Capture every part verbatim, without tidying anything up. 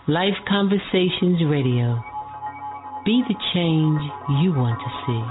Life Conversations Radio. Be the change you want to see.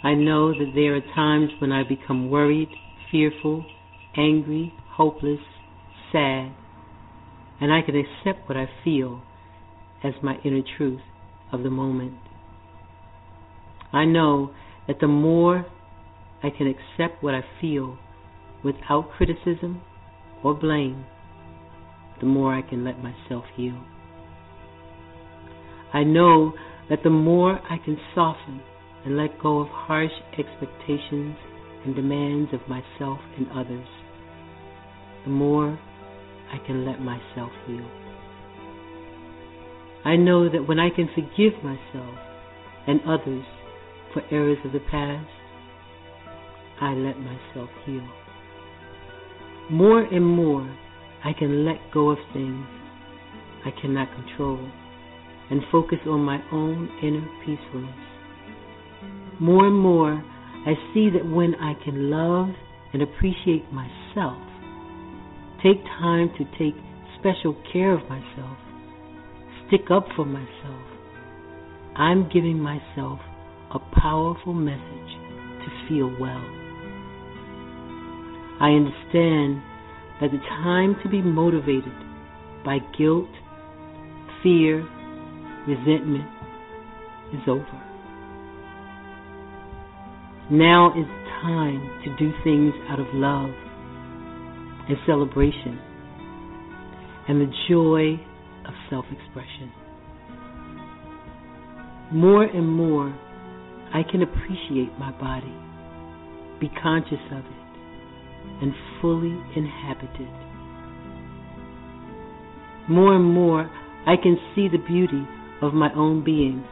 I know that there are times when I become worried, fearful, angry, hopeless, sad, and I can accept what I feel as my inner truth of the moment. I know that the more I can accept what I feel without criticism or blame, the more I can let myself heal. I know that the more I can soften and let go of harsh expectations and demands of myself and others, the more I can let myself heal. I know that when I can forgive myself and others for errors of the past, I let myself heal. More and more, I can let go of things I cannot control and focus on my own inner peacefulness. More and more, I see that when I can love and appreciate myself, take time to take special care of myself, stick up for myself, I'm giving myself a powerful message to feel well. I understand that the time to be motivated by guilt, fear, resentment is over. Now is the time to do things out of love and celebration and the joy of self-expression. More and more, I can appreciate my body, be conscious of it, and fully inhabit it. More and more, I can see the beauty of my own being.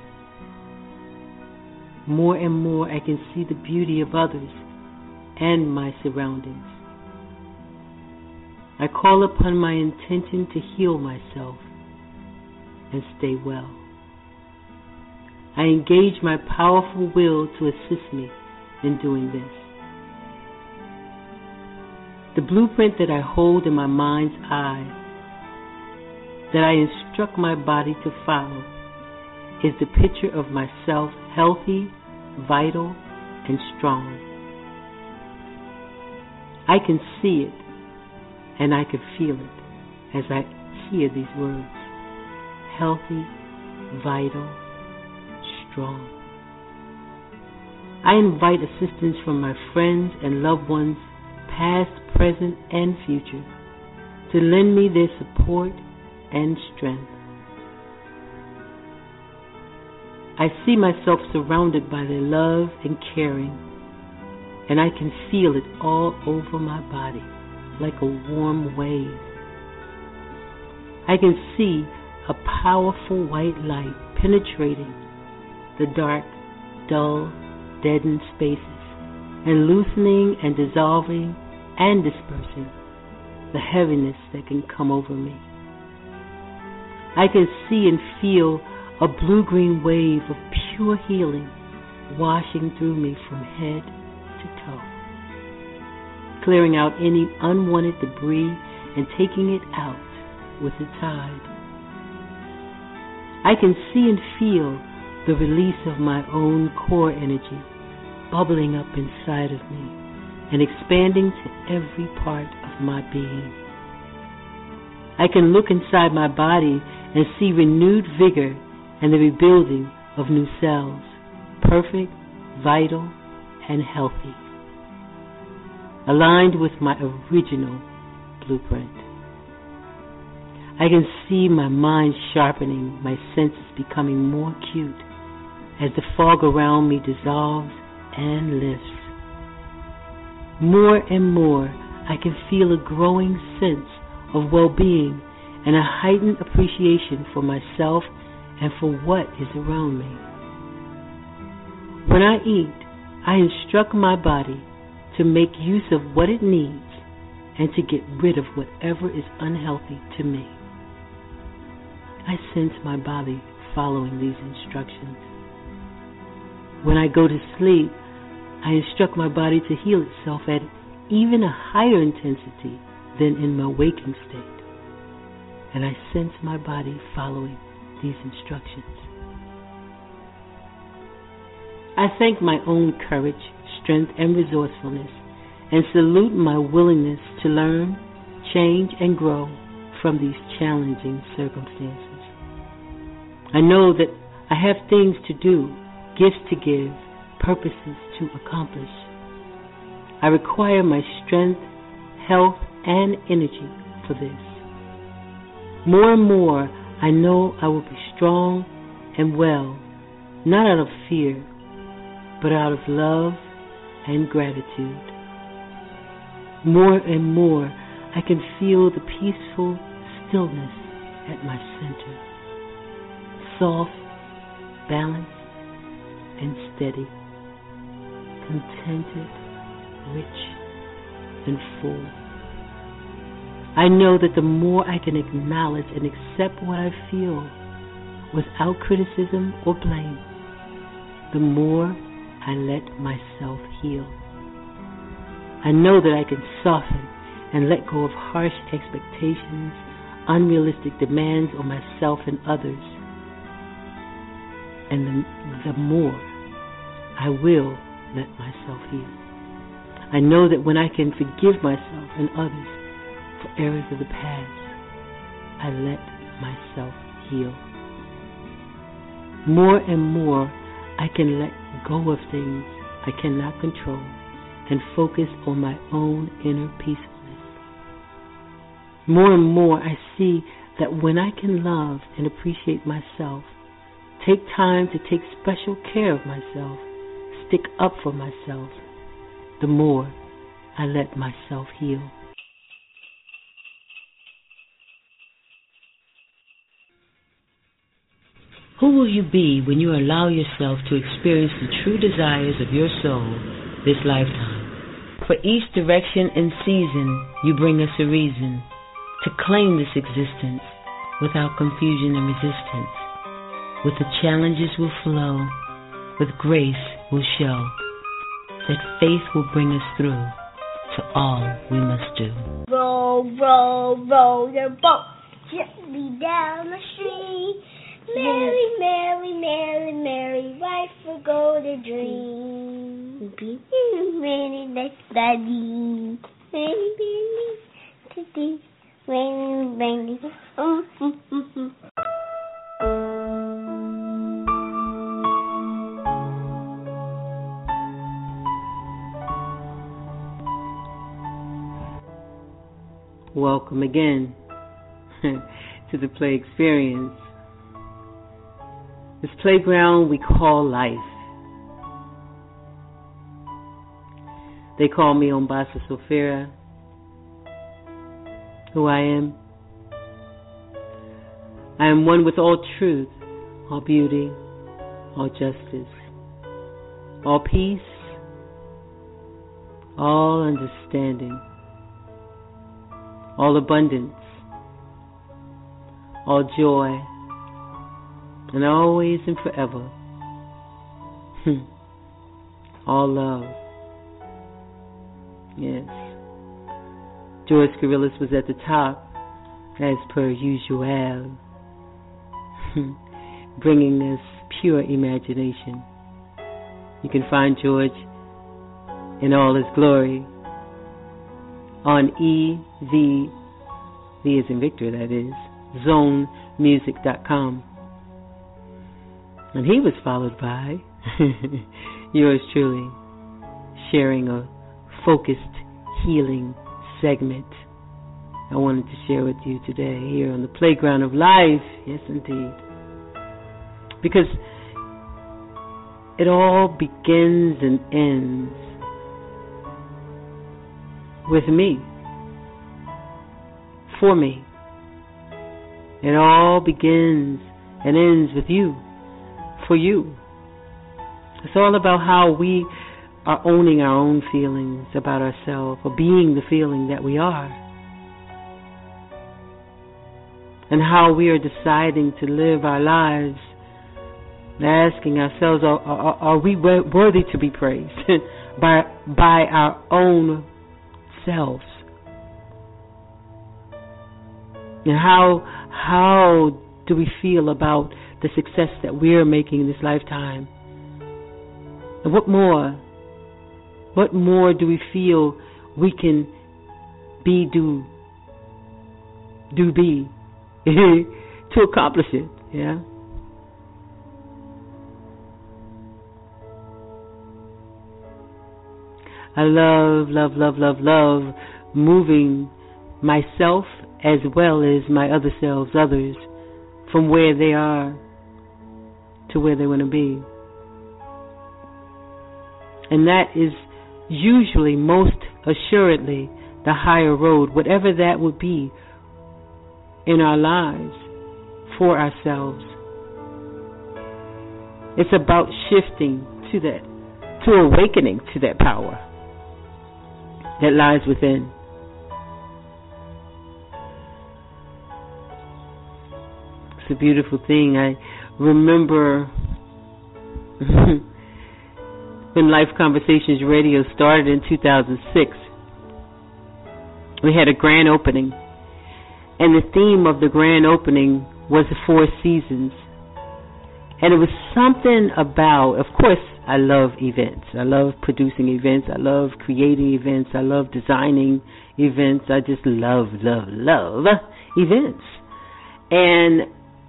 More and more, I can see the beauty of others and my surroundings. I call upon my intention to heal myself and stay well. I engage my powerful will to assist me in doing this. The blueprint that I hold in my mind's eye, that I instruct my body to follow, is the picture of myself healthy, vital, and strong. I can see it, and I can feel it as I hear these words: healthy, vital, strong. I invite assistance from my friends and loved ones, past, present, and future, to lend me their support and strength. I see myself surrounded by their love and caring, and I can feel it all over my body like a warm wave. I can see a powerful white light penetrating the dark, dull, deadened spaces and loosening and dissolving and dispersing the heaviness that can come over me. I can see and feel a blue-green wave of pure healing washing through me from head to toe, clearing out any unwanted debris and taking it out with the tide. I can see and feel the release of my own core energy bubbling up inside of me and expanding to every part of my being. I can look inside my body and see renewed vigor and the rebuilding of new cells, perfect, vital, and healthy, aligned with my original blueprint. I can see my mind sharpening, my senses becoming more acute as the fog around me dissolves and lifts. More and more, I can feel a growing sense of well-being and a heightened appreciation for myself and for what is around me. When I eat, I instruct my body to make use of what it needs and to get rid of whatever is unhealthy to me. I sense my body following these instructions. When I go to sleep, I instruct my body to heal itself at even a higher intensity than in my waking state. And I sense my body following these instructions. I thank my own courage, strength, and resourcefulness, and salute my willingness to learn, change, and grow from these challenging circumstances. I know that I have things to do, gifts to give, purposes to accomplish. I require my strength, health, and energy for this. More and more, I know I will be strong and well, not out of fear, but out of love and gratitude. More and more, I can feel the peaceful stillness at my center, soft, balanced, and steady, contented, rich, and full. I know that the more I can acknowledge and accept what I feel without criticism or blame, the more I let myself heal. I know that I can soften and let go of harsh expectations, unrealistic demands on myself and others. And the, the more I will let myself heal. I know that when I can forgive myself and others for errors of the past, I let myself heal. More and more, I can let go of things I cannot control and focus on my own inner peacefulness. More and more, I see that when I can love and appreciate myself, take time to take special care of myself, stick up for myself, the more I let myself heal. Who will you be when you allow yourself to experience the true desires of your soul this lifetime? For each direction and season, you bring us a reason to claim this existence without confusion and resistance. With the challenges will flow, with grace will show, that faith will bring us through to all we must do. Roll, roll, roll your boat gently down the stream. Merry, merry, merry, merry, life will go to dream. Merry, like daddy. Merry, merry, daddy. Merry, merry, oh, oh, oh, oh. Welcome again to the Play Experience. This playground we call life. They call me Ombasa Sofera. Who I am? I am one with all truth, all beauty, all justice, all peace, all understanding, all abundance, all joy, and always and forever, all love. Yes. George Gorillas was at the top, as per usual, bringing us pure imagination. You can find George in all his glory on E V, V as in Victor, that is, zone music dot com. And he was followed by yours truly, sharing a focused healing segment I wanted to share with you today here on the playground of life. Yes, indeed. Because it all begins and ends with me, for me. It all begins and ends with you, for you. It's all about how we are owning our own feelings about ourselves, or being the feeling that we are, and how we are deciding to live our lives, asking ourselves, are, are, are we worthy to be praised by by our own selves? And how how do we feel about the success that we're making in this lifetime? And what more? What more do we feel we can be, do, do be to accomplish it? Yeah. I love, love, love, love, love moving myself as well as my other selves, others, from where they are to where they want to be. And that is usually, most assuredly, the higher road, whatever that would be in our lives for ourselves. It's about shifting to that, to awakening to that power that lies within. It's a beautiful thing. I remember when Life Conversations Radio started in two thousand six. We had a grand opening, and the theme of the grand opening was the four seasons. And it was something about, of course, I love events. I love producing events. I love creating events. I love designing events. I just love, love, love events. And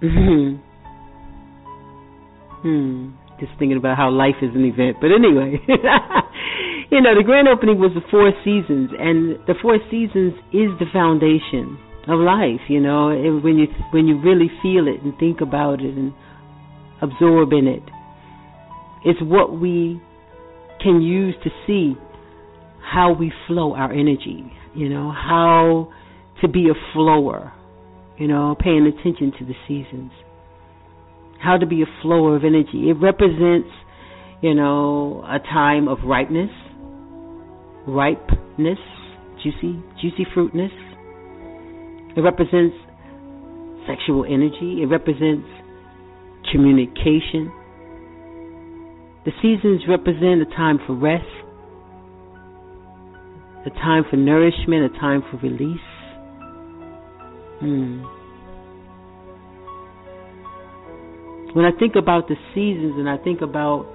hmm, just thinking about how life is an event. But anyway, you know, the grand opening was the four seasons, and the four seasons is the foundation of life. You know, and when you when you really feel it and think about it and absorb in it, it's what we can use to see how we flow our energy, you know, how to be a flower, you know, paying attention to the seasons, how to be a flower of energy. It represents, you know, a time of ripeness, ripeness, juicy, juicy fruitness. It represents sexual energy. It represents communication. The seasons represent a time for rest, a time for nourishment, a time for release. Hmm. When I think about the seasons and I think about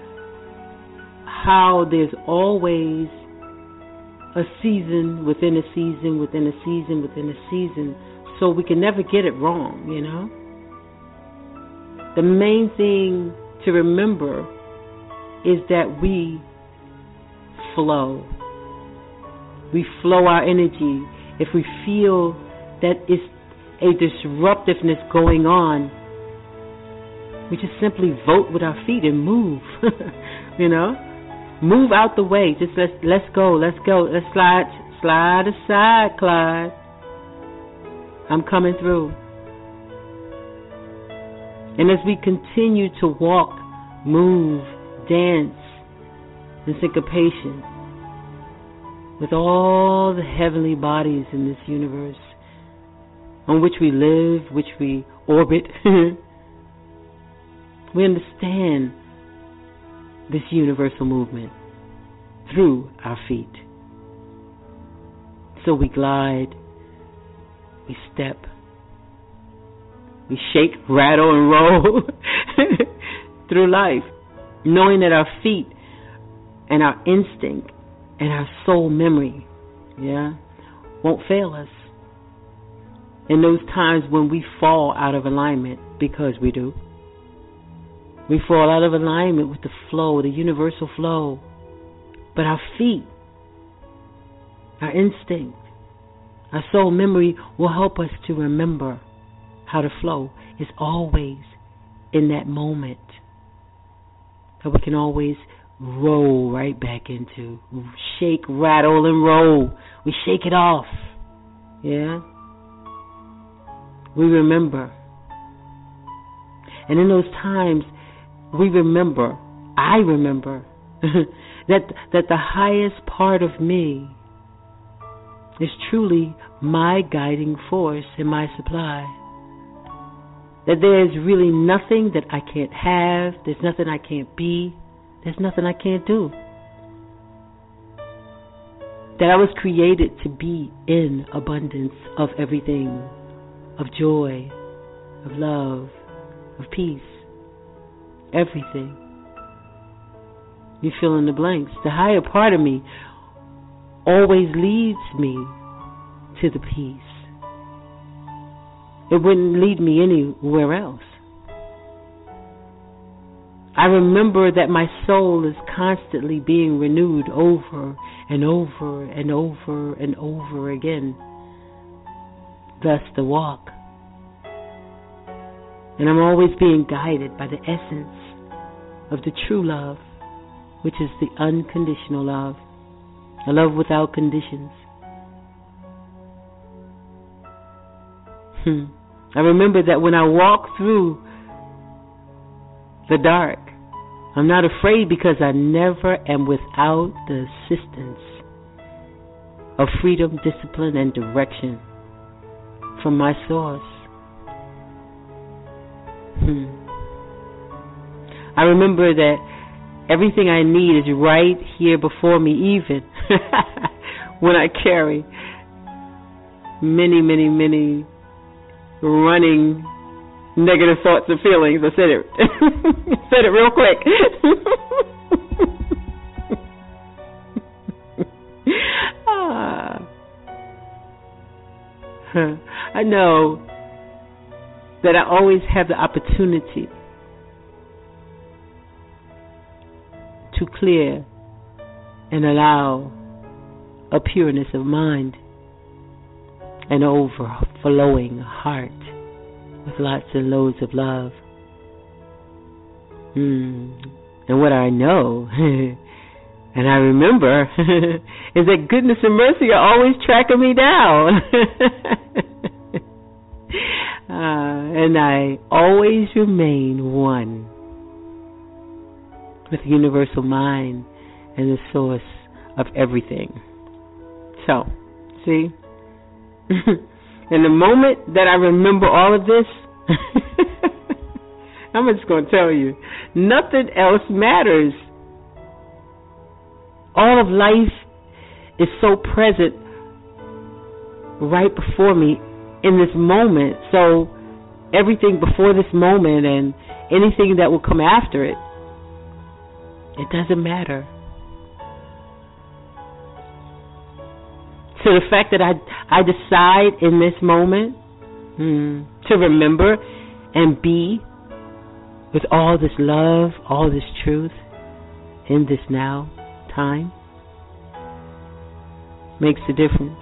how there's always a season within a season within a season within a season, so we can never get it wrong, you know? The main thing to remember is that we flow. We flow our energy. If we feel that it's a disruptiveness going on, we just simply vote with our feet and move. You know? Move out the way. Just let's let's go, let's go. Let's slide slide aside, Clyde. I'm coming through. And as we continue to walk, move, dance in syncopation with all the heavenly bodies in this universe on which we live, which we orbit, we understand this universal movement through our feet. So we glide, we step, we shake, rattle, and roll through life, knowing that our feet and our instinct and our soul memory, yeah, won't fail us in those times when we fall out of alignment, because we do. We fall out of alignment with the flow, the universal flow. But our feet, our instinct, our soul memory will help us to remember how to flow. It's always in that moment that we can always roll right back into. Shake, rattle, and roll. We shake it off. Yeah? We remember. And in those times, we remember, I remember, that that the highest part of me is truly my guiding force and my supply. That there's really nothing that I can't have, there's nothing I can't be, there's nothing I can't do. That I was created to be in abundance of everything, of joy, of love, of peace, everything. You fill in the blanks. The higher part of me always leads me to the peace. It wouldn't lead me anywhere else. I remember that my soul is constantly being renewed over and over and over and over again. Thus the walk. And I'm always being guided by the essence of the true love, which is the unconditional love, a love without conditions. Hmm. I remember that when I walk through the dark, I'm not afraid because I never am without the assistance of freedom, discipline, and direction from my source. Hmm. I remember that everything I need is right here before me, even when I carry many, many, many running negative thoughts and feelings. I said it. said it real quick. ah. I know that I always have the opportunity to clear and allow a pureness of mind, an overflowing heart with lots and loads of love. Mm. And what I know, and I remember, is that goodness and mercy are always tracking me down. uh, and I always remain one with the universal mind and the source of everything. So, see? In the moment that I remember all of this, I'm just going to tell you, nothing else matters. All of life is so present right before me in this moment. So everything before this moment and anything that will come after it, it doesn't matter. So the fact that I I decide in this moment hmm, to remember and be with all this love, all this truth in this now time makes a difference.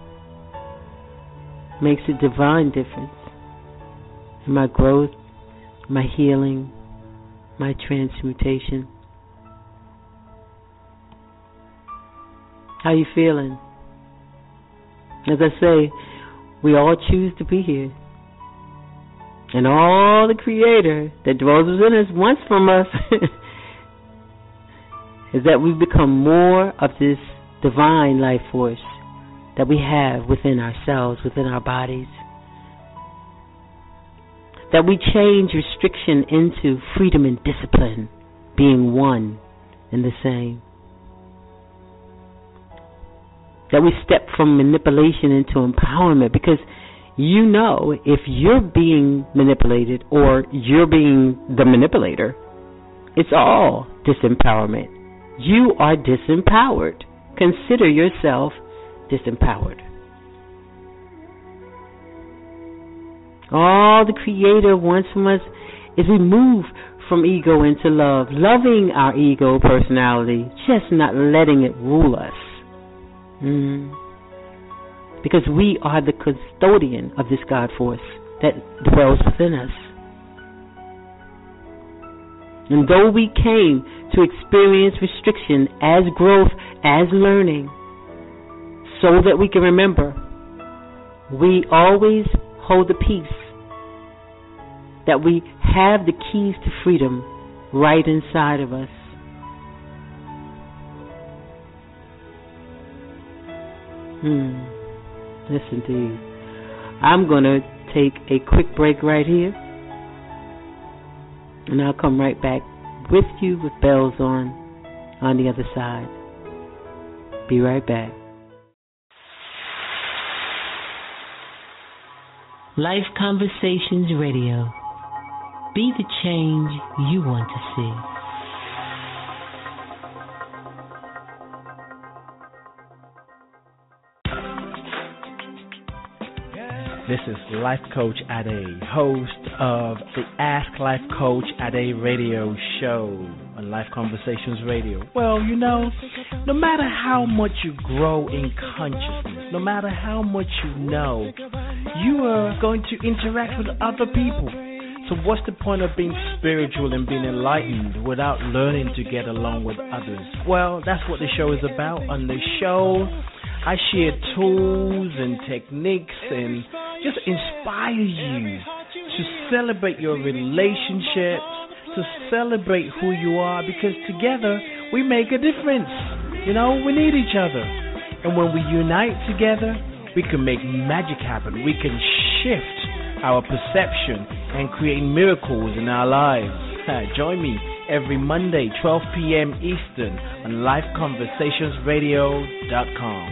Makes a divine difference in my growth, my healing, my transmutation. How you feeling? As I say, we all choose to be here. And all the Creator that dwells within us wants from us is that we become more of this divine life force that we have within ourselves, within our bodies. That we change restriction into freedom and discipline, being one and the same. That we step from manipulation into empowerment, because you know if you're being manipulated or you're being the manipulator, it's all disempowerment. You are disempowered. Consider yourself disempowered. All the Creator wants from us is we move from ego into love, loving our ego personality, just not letting it rule us. Mm. Because we are the custodian of this God force that dwells within us. And though we came to experience restriction as growth, as learning, so that we can remember, we always hold the peace, that we have the keys to freedom right inside of us. Hmm. Yes, indeed. I'm going to take a quick break right here, and I'll come right back with you with bells on on the other side. Be right back. Life Conversations Radio. Be the change you want to see. This is Life Coach Ade, host of the Ask Life Coach Ade radio show on Life Conversations Radio. Well, you know, no matter how much you grow in consciousness, no matter how much you know, you are going to interact with other people. So what's the point of being spiritual and being enlightened without learning to get along with others? Well, that's what the show is about. On the show, I share tools and techniques and just inspire you to celebrate your relationships, to celebrate who you are, because together we make a difference. You know, we need each other. And when we unite together, we can make magic happen. We can shift our perception and create miracles in our lives. Join me every Monday, twelve p.m. Eastern on life conversations radio dot com.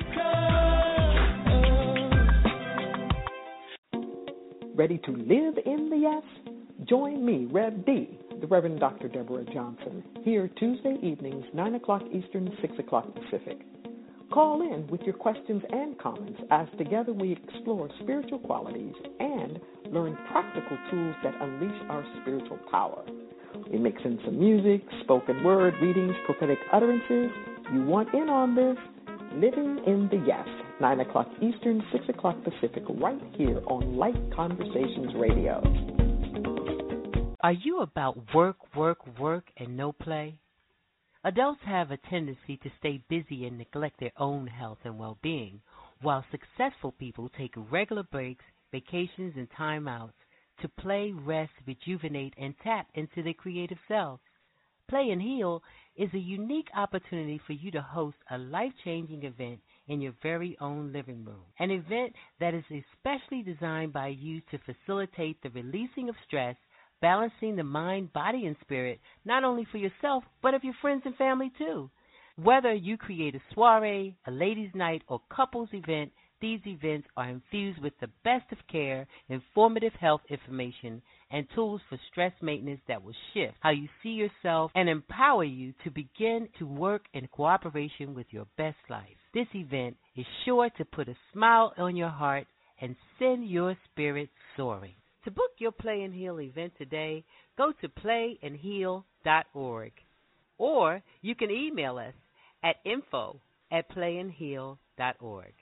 Ready to live in the yes? Join me, Rev D, the Reverend Doctor Deborah Johnson, here Tuesday evenings, nine o'clock Eastern, six o'clock Pacific. Call in with your questions and comments as together we explore spiritual qualities and learn practical tools that unleash our spiritual power. We mix in some music, spoken word, readings, prophetic utterances. You want in on this? Living in the Yes, nine o'clock Eastern, six o'clock Pacific, right here on Light Conversations Radio. Are you about work, work, work, and no play? Adults have a tendency to stay busy and neglect their own health and well-being, while successful people take regular breaks, vacations, and time outs to play, rest, rejuvenate, and tap into their creative selves. Play and Heal is a unique opportunity for you to host a life-changing event in your very own living room, an event that is especially designed by you to facilitate the releasing of stress, balancing the mind, body, and spirit, not only for yourself, but of your friends and family too. Whether you create a soiree, a ladies' night, or couples event, these events are infused with the best of care, informative health information, and tools for stress maintenance that will shift how you see yourself and empower you to begin to work in cooperation with your best life. This event is sure to put a smile on your heart and send your spirit soaring. To book your Play and Heal event today, go to play and heal dot org. Or you can email us at info at play and heal dot org.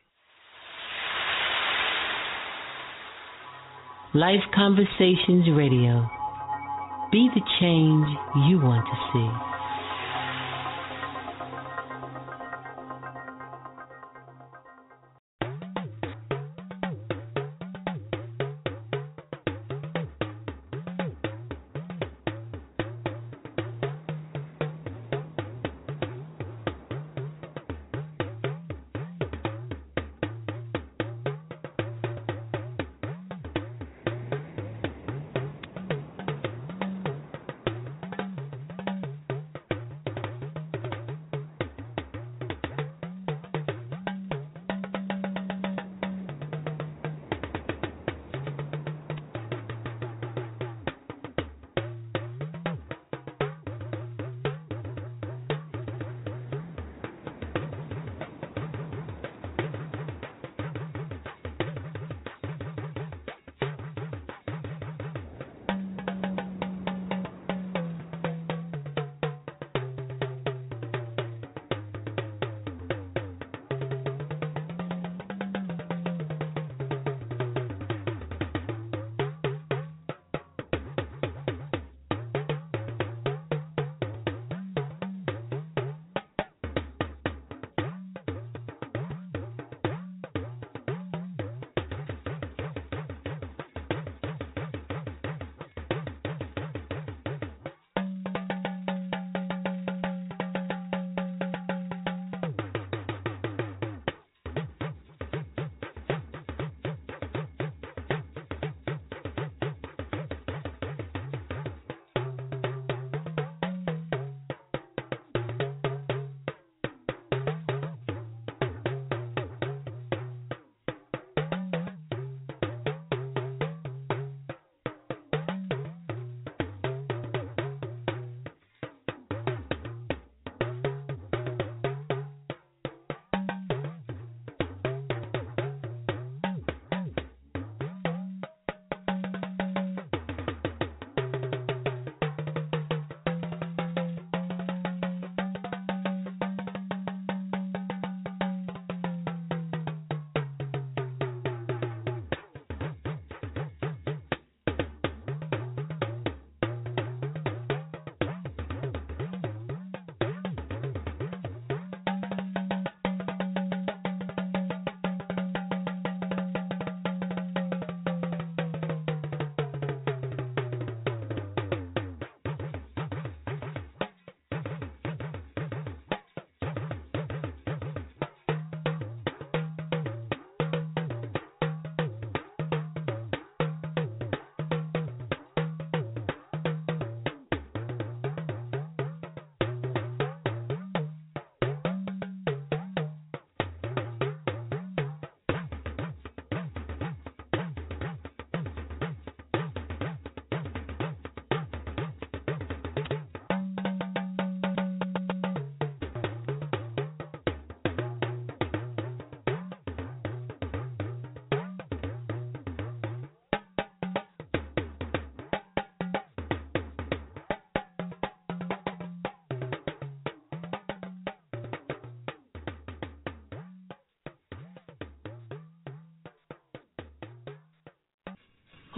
Life Conversations Radio. Be the change you want to see.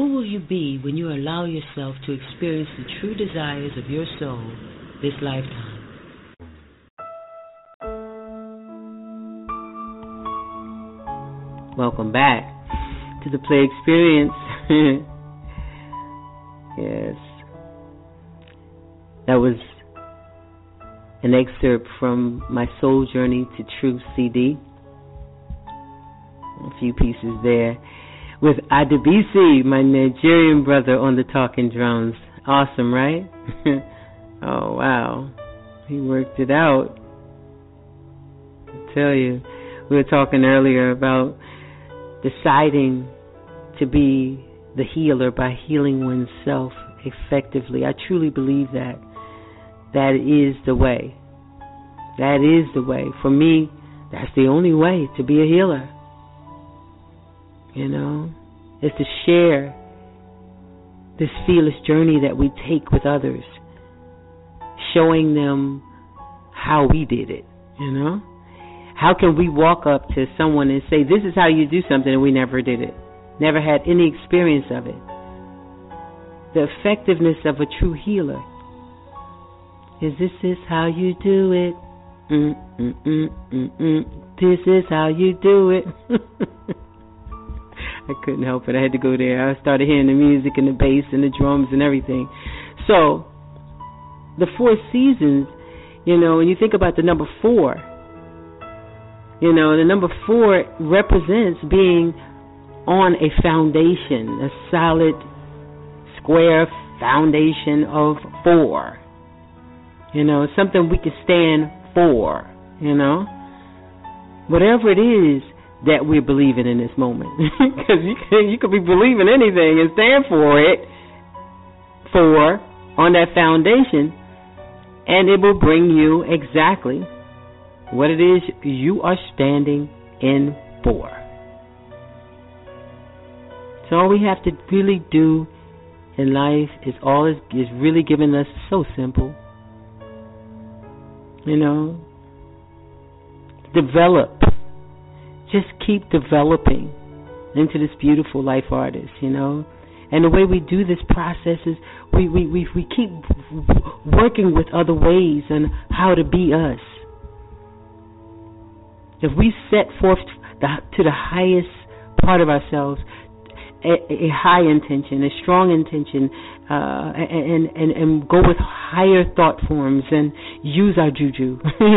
Who will you be when you allow yourself to experience the true desires of your soul this lifetime? Welcome back to the Play Experience. Yes. That was an excerpt from my Soul Journey to Truth C D. A few pieces there. With Adebisi, my Nigerian brother, on the talking drums. Awesome, right? Oh, wow. He worked it out. I tell you, we were talking earlier about deciding to be the healer by healing oneself effectively. I truly believe that. That is the way. That is the way. For me, that's the only way to be a healer. You know, is to share this fearless journey that we take with others, showing them how we did it, you know? How can we walk up to someone and say, this is how you do something, and we never did it, never had any experience of it? The effectiveness of a true healer is, this is how you do it. Mm, mm, mm, mm, mm. This is how you do it. I couldn't help it. I had to go there. I started hearing the music and the bass and the drums and everything. So, the four seasons, you know, when you think about the number four, you know, the number four represents being on a foundation, a solid, square foundation of four. You know, something we can stand for, you know. Whatever it is that we're believing in this moment. Because you, you could be believing anything and stand for it, for, on that foundation, and it will bring you exactly what it is you are standing in for. So all we have to really do in life is all is, is really giving us so simple. You know, develop. Just keep developing into this beautiful life artist, you know. And the way we do this process is we, we, we, we keep working with other ways on how to be us. If we set forth the, to the highest part of ourselves, a, a high intention, a strong intention, uh, and, and, and go with higher thought forms and use our juju.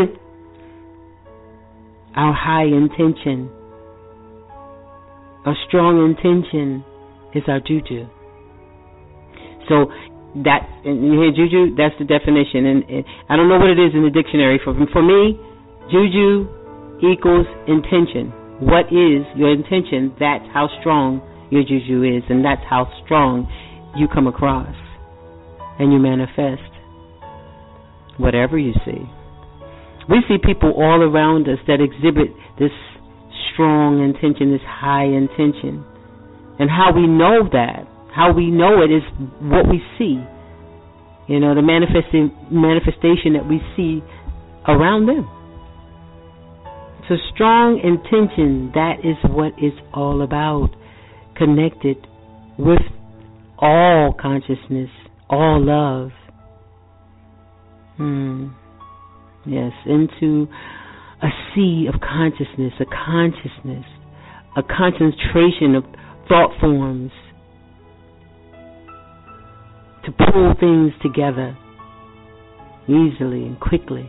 Our high intention, our strong intention is our juju. So that, and you hear juju, that's the definition. And, and I don't know what it is in the dictionary. For, for me, juju equals intention. What is your intention? That's how strong your juju is, and that's how strong you come across and you manifest whatever you see. We see people all around us that exhibit this strong intention, this high intention. And how we know that, how we know it is what we see. You know, the manifesting manifestation that we see around them. So strong intention, that is what it's all about. Connected with all consciousness, all love. Hmm. Yes, into a sea of consciousness, a consciousness, a concentration of thought forms to pull things together easily and quickly.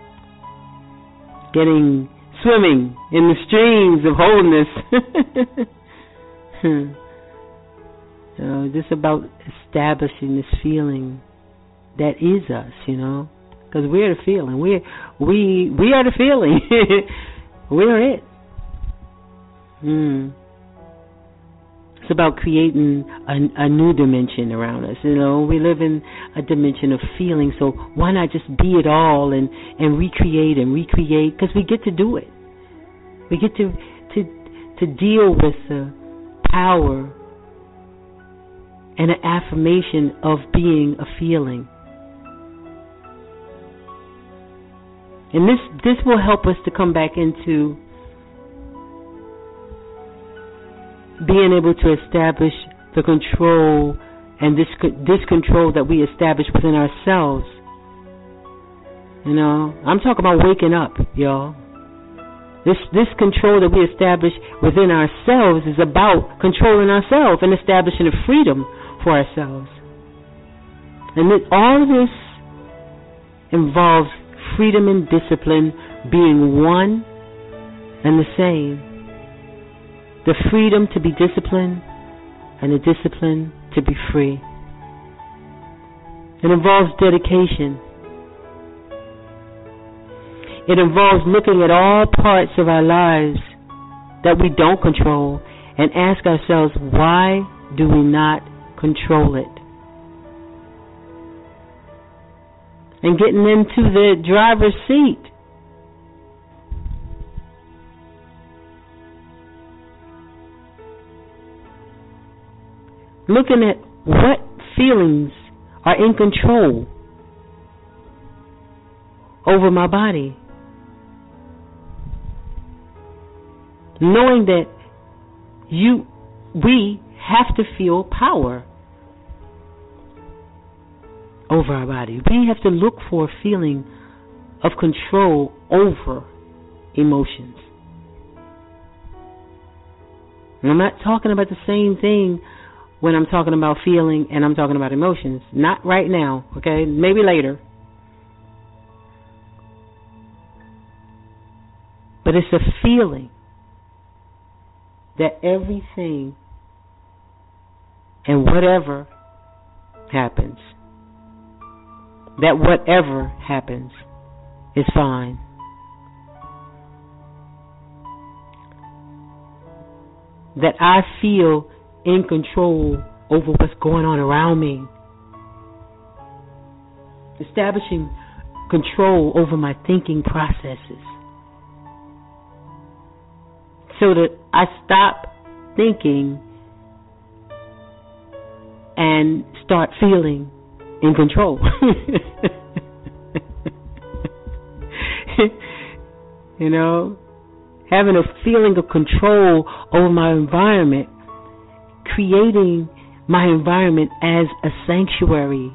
Getting, swimming in the streams of wholeness. So just about establishing this feeling that is us, you know. Because we're the feeling. We're, we we are the feeling. We're it. Mm. It's about creating a, a new dimension around us. You know, we live in a dimension of feeling, so why not just be it all and, and recreate and recreate? Because we get to do it. We get to, to, to deal with the power and an affirmation of being a feeling. And this, this will help us to come back into being able to establish the control and this this control that we establish within ourselves. You know, I'm talking about waking up, y'all. This this control that we establish within ourselves is about controlling ourselves and establishing a freedom for ourselves. And that all of this involves freedom and discipline being one and the same. The freedom to be disciplined and the discipline to be free. It involves dedication. It involves looking at all parts of our lives that we don't control and ask ourselves, why do we not control it? And getting into the driver's seat. Looking at what feelings are in control over my body. Knowing that you, we have to feel power over our body. We have to look for a feeling of control over emotions. And I'm not talking about the same thing when I'm talking about feeling and I'm talking about emotions. Not right now, okay? Maybe later. But it's a feeling that everything and whatever happens, that whatever happens is fine. That I feel in control over what's going on around me. Establishing control over my thinking processes. So that I stop thinking and start feeling in control. You know, having a feeling of control over my environment, creating my environment as a sanctuary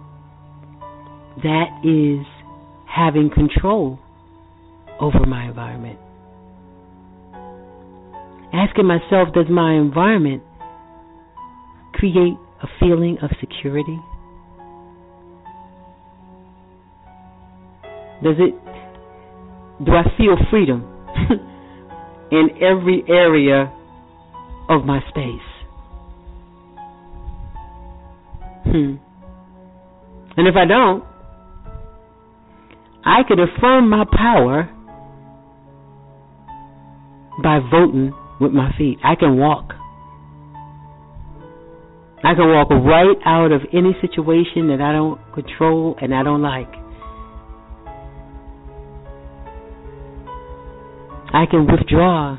that is having control over my environment. Asking myself, does my environment create a feeling of security? Does it, do I feel freedom in every area of my space? Hmm. And if I don't, I could affirm my power by voting with my feet. I can walk. I can walk right out of any situation that I don't control and I don't like. I can withdraw.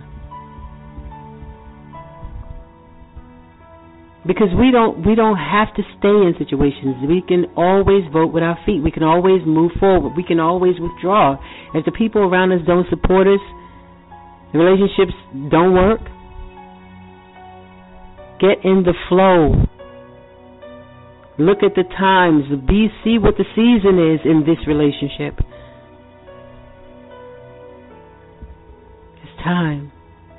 Because we don't we don't have to stay in situations. We can always vote with our feet. We can always move forward. We can always withdraw. If the people around us don't support us, the relationships don't work, get in the flow. Look at the times. Be, see what the season is in this relationship. It's time.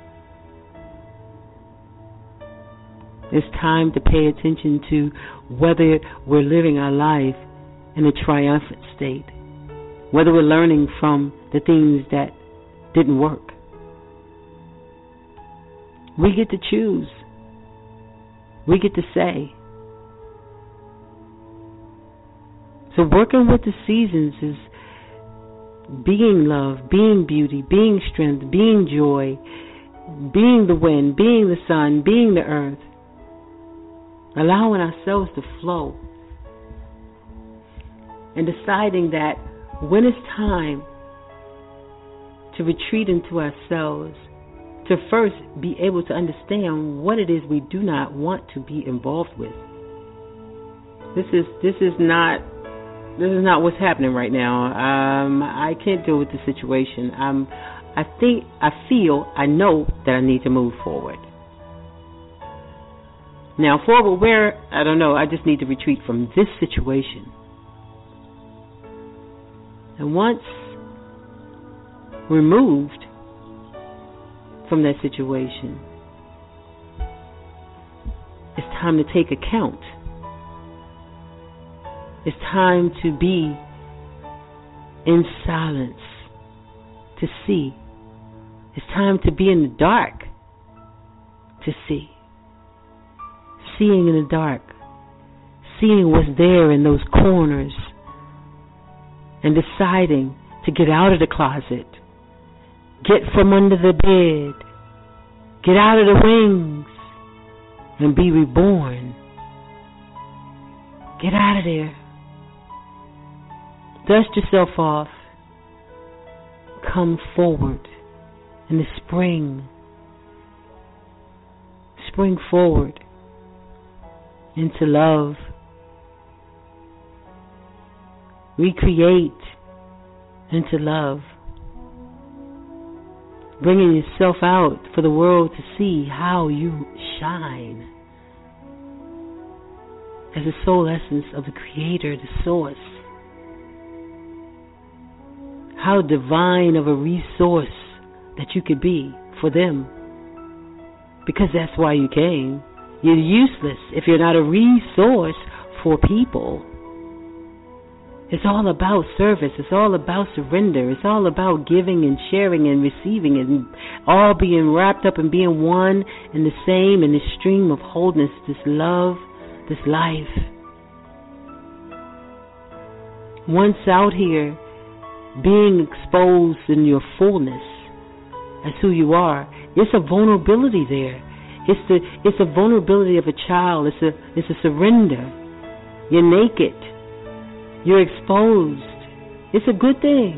It's time to pay attention to whether we're living our life in a triumphant state, whether we're learning from the things that didn't work. We get to choose. We get to say. So working with the seasons is being love, being beauty, being strength, being joy, being the wind, being the sun, being the earth. Allowing ourselves to flow. And deciding that when it's time to retreat into ourselves, to first be able to understand what it is we do not want to be involved with. This is this is not this is not what's happening right now. Um, I can't deal with the situation. Um, I think I feel I know that I need to move forward. Now, forward where, I don't know, I just need to retreat from this situation. And once removed from that situation, it's time to take account. It's time to be in silence, to see. It's time to be in the dark, to see. Seeing in the dark, seeing what's there in those corners, and deciding to get out of the closet, get from under the bed, get out of the wings, and be reborn. Get out of there. Dust yourself off. Come forward in the spring. Spring forward into love. Recreate into love. Bringing yourself out for the world to see how you shine as the soul essence of the Creator, the Source. How divine of a resource that you could be for them. Because that's why you came. You're useless if you're not a resource for people. It's all about service. It's all about surrender. It's all about giving and sharing and receiving and all being wrapped up and being one and the same in this stream of wholeness, this love, this life. Once out here, being exposed in your fullness as who you are, it's a vulnerability there. It's the it's a vulnerability of a child. It's a it's a surrender. You're naked. You're exposed. It's a good thing.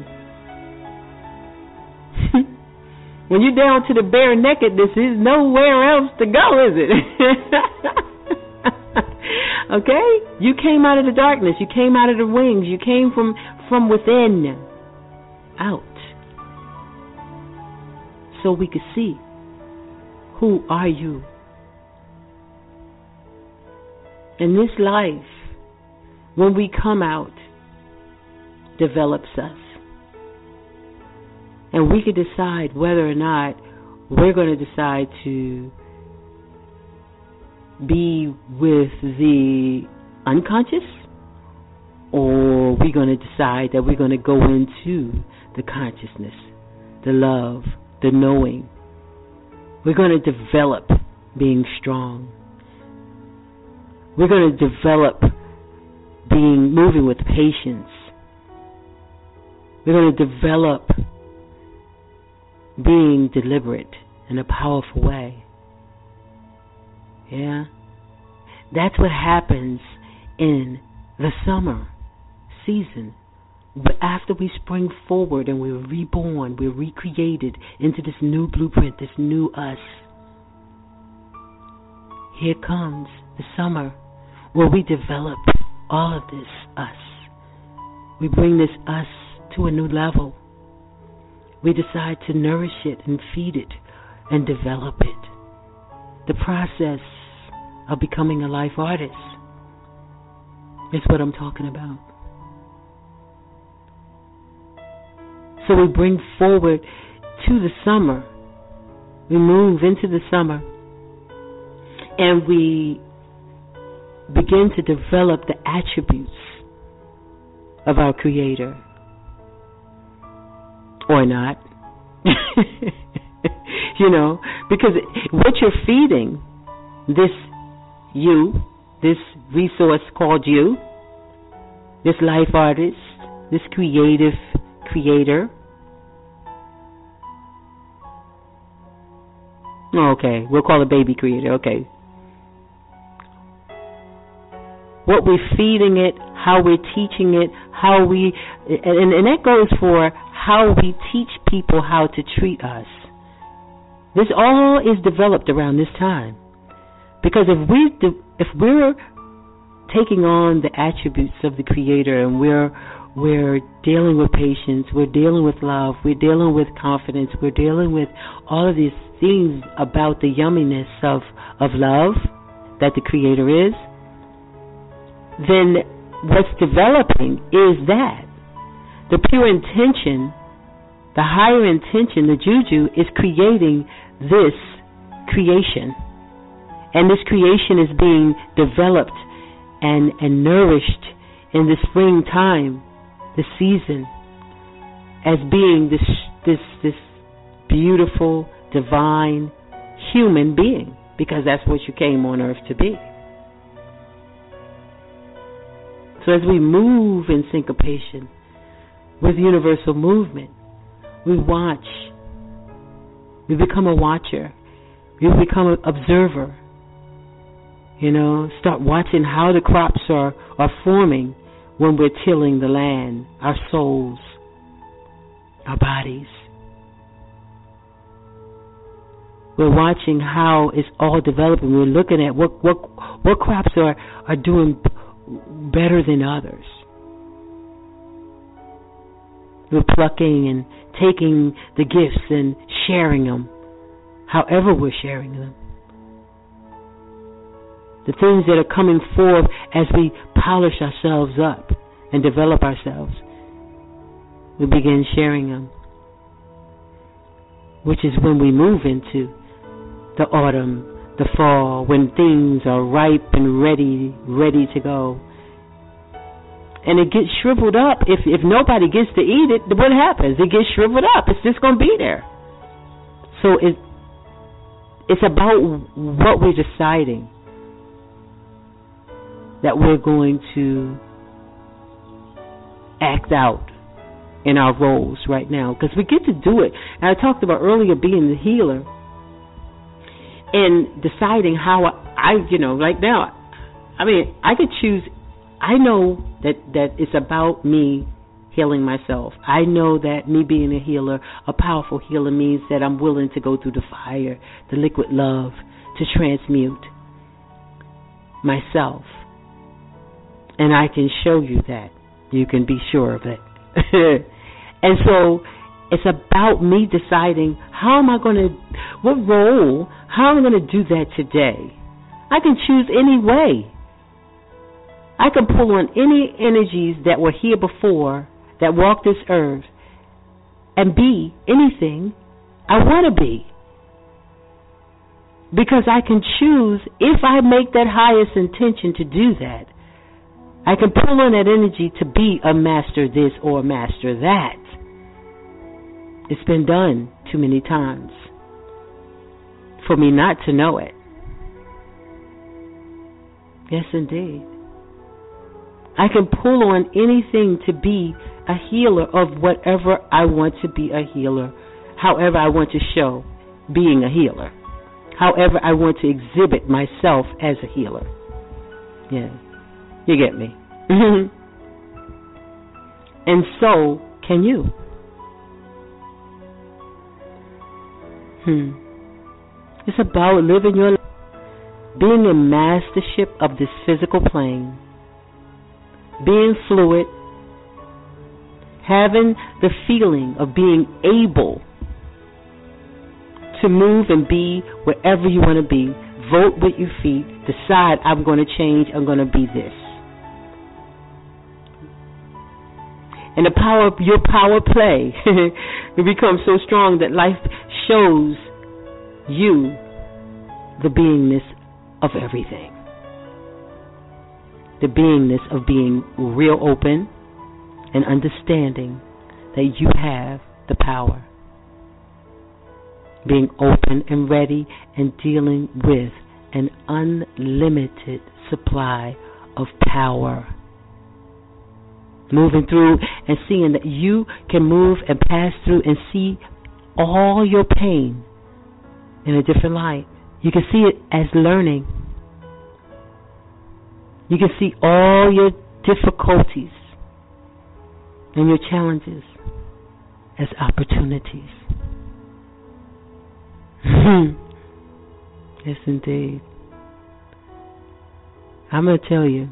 When you're down to the bare nakedness, there's nowhere else to go, is it? Okay? You came out of the darkness. You came out of the wings. You came from, from within. Out. So we could see, who are you? In this life, when we come out, develops us. And we could decide whether or not we're going to decide to be with the unconscious, or we're going to decide that we're going to go into the consciousness, the love, the knowing. We're going to develop being strong. We're going to develop being moving with patience. We're going to develop being deliberate in a powerful way. Yeah? That's what happens in the summer season. But after we spring forward and we're reborn, we're recreated into this new blueprint, this new us. Here comes the summer where we develop all of this us. We bring this us to a new level. We decide to nourish it and feed it and develop it. The process of becoming a life artist is what I'm talking about. So we bring forward to the summer. We move into the summer and we begin to develop the attributes of our Creator. Or not. You know, because what you're feeding this you, this resource called you, this life artist, this creative creator. Okay, we'll call it baby creator, okay. What we're feeding it, how we're teaching it, how we, and, and that goes for how we teach people how to treat us. This all is developed around this time. Because if we do, if we're taking on the attributes of the Creator and we're we're dealing with patience, we're dealing with love, we're dealing with confidence, we're dealing with all of these things about the yumminess of, of love, that the Creator is, then what's developing is that. The pure intention, the higher intention, the juju, is creating this creation. And this creation is being developed and, and nourished in the springtime, the season, as being this this this beautiful, divine human being, because that's what you came on earth to be. So as we move in syncopation with universal movement, we watch. We become a watcher. We become an observer. You know, start watching how the crops are, are forming when we're tilling the land, our souls, our bodies. We're watching how it's all developing. We're looking at what what what crops are, are doing better than others. We're plucking and taking the gifts and sharing them, however we're sharing them. The things that are coming forth as we polish ourselves up and develop ourselves, we begin sharing them, which is when we move into the autumn, the fall, when things are ripe and ready, ready to go. And it gets shriveled up. If if nobody gets to eat it, what happens? It gets shriveled up. It's just going to be there. So it it's about what we're deciding that we're going to act out in our roles right now, because we get to do it. And I talked about earlier being the healer and deciding how I, I you know, right now, I mean, I could choose. I know that, that it's about me healing myself. I know that me being a healer, a powerful healer, means that I'm willing to go through the fire, the liquid love, to transmute myself. And I can show you that. You can be sure of it. And so it's about me deciding how am I going to, what role, how am I going to do that today? I can choose any way. I can pull on any energies that were here before, that walked this earth, and be anything I want to be. Because I can choose, if I make that highest intention to do that, I can pull on that energy to be a master this or a master that. It's been done too many times for me not to know it. Yes, indeed. I can pull on anything to be a healer of whatever I want to be a healer, however I want to show being a healer, however I want to exhibit myself as a healer. Yeah, you get me. And so can you. Hmm. It's about living your life, being in mastership of this physical plane, being fluid, having the feeling of being able to move and be wherever you want to be. Vote with your feet. Decide, I'm going to change. I'm going to be this. And the power, your power play will become so strong that life shows you the beingness of everything. The beingness of being real open and understanding that you have the power. Being open and ready and dealing with an unlimited supply of power. Moving through and seeing that you can move and pass through and see all your pain in a different light. You can see it as learning. You can see all your difficulties and your challenges as opportunities. Yes, indeed. I'm going to tell you,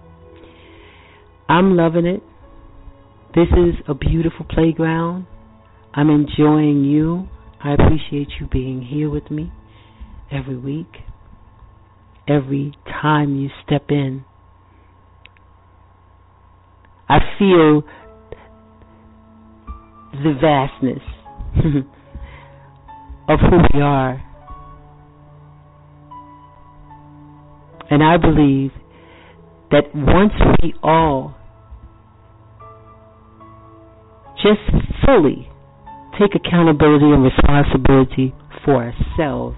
I'm loving it. This is a beautiful playground. I'm enjoying you. I appreciate you being here with me every week. every time you step in. I feel the vastness of who we are. And I believe that once we all just fully take accountability and responsibility for ourselves,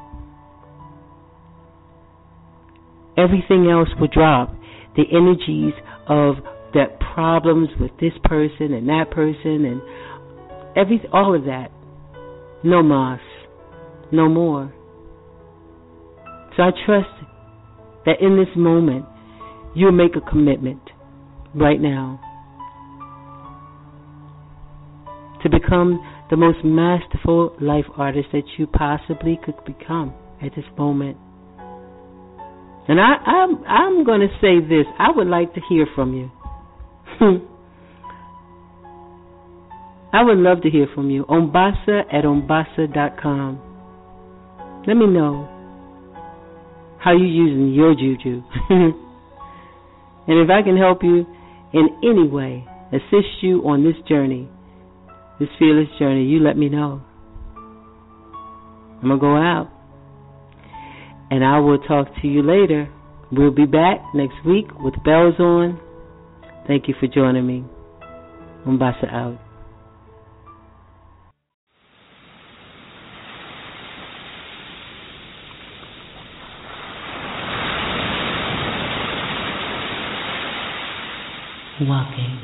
everything else will drop. The energies of the problems with this person and that person and every all of that, no mas, no more. So I trust that in this moment you'll make a commitment right now to become the most masterful life artist that you possibly could become at this moment. And I, I'm, I'm going to say this. I would like to hear from you. I would love to hear from you. Ombasa at ombasa dot com. Let me know how you're using your juju. And if I can help you in any way, assist you on this journey, this fearless journey, you let me know. I'm going to go out. And I will talk to you later. We'll be back next week with bells on. Thank you for joining me. Umbasa out. Walking.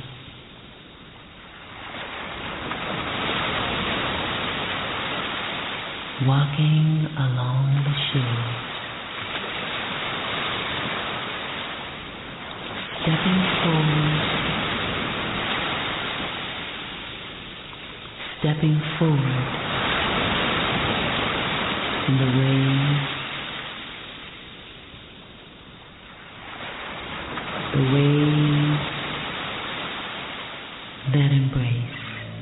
Walking along the shores. Stepping forward, stepping forward in the waves, the waves that embrace,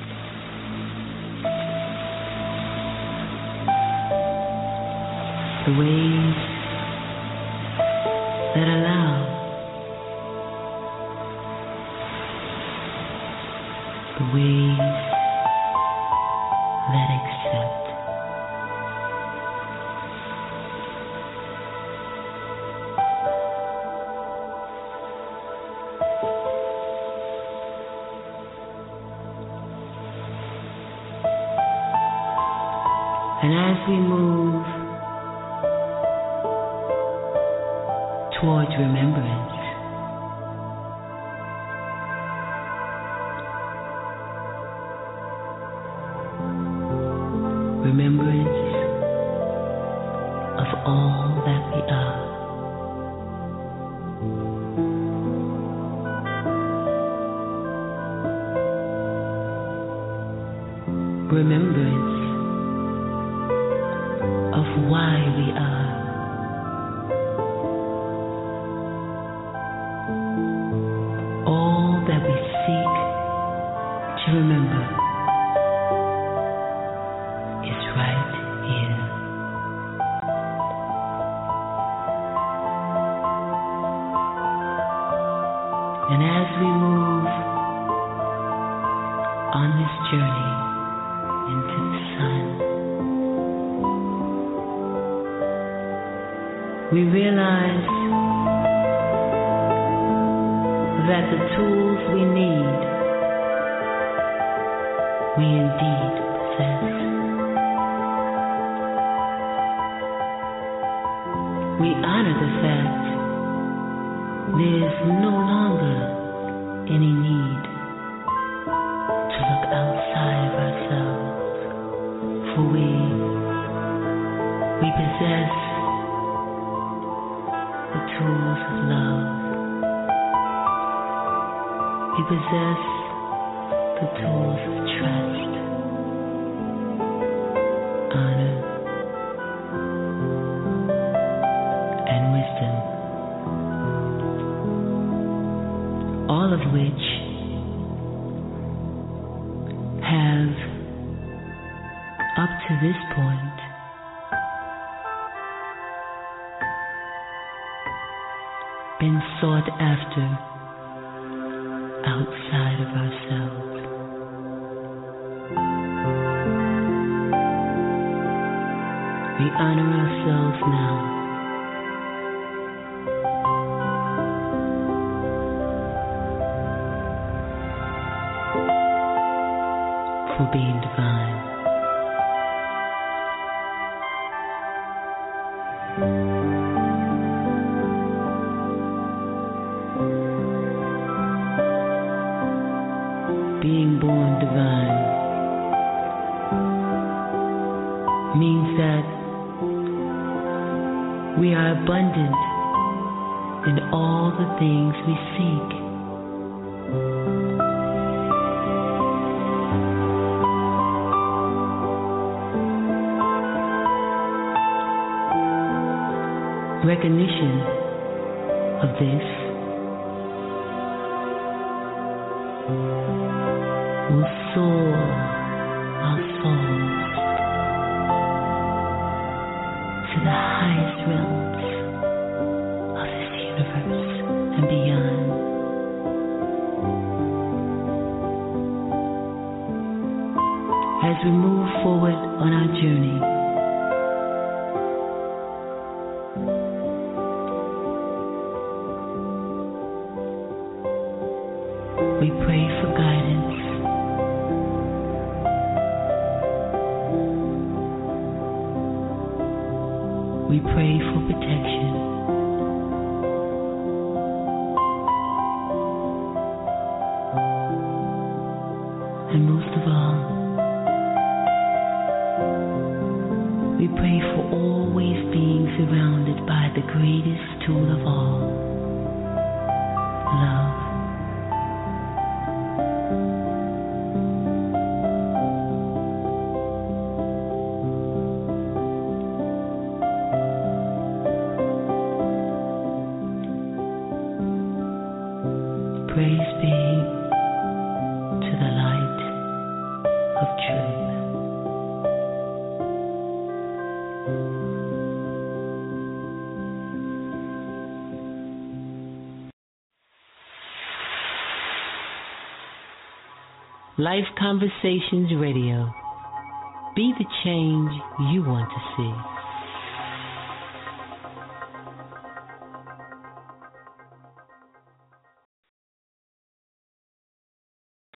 the waves that allow, the waves that accept. And as we move towards remembrance, remembrance of all that we are. Remembrance of why we are. All that we seek to remember is right here. And as we move on this journey into the sun, we realize that the tools we need, we indeed possess. We honor the fact there is no longer any need to look outside of ourselves, for we, we possess the tools of love. We possess the tools of trust, honor, and wisdom, all of which have, up to this point, sought after outside of ourselves. We honor ourselves now. For being divine. Being born divine means that we are abundant in all the things we seek. Recognition of this will soar our souls to the highest realms of this universe and beyond. As we move forward on our journey, we pray for guidance. We pray for protection. And most of all, we pray for always being surrounded by the greatest tool of all, love. Praise be to the light of truth. Life Conversations Radio. Be the change you want to see.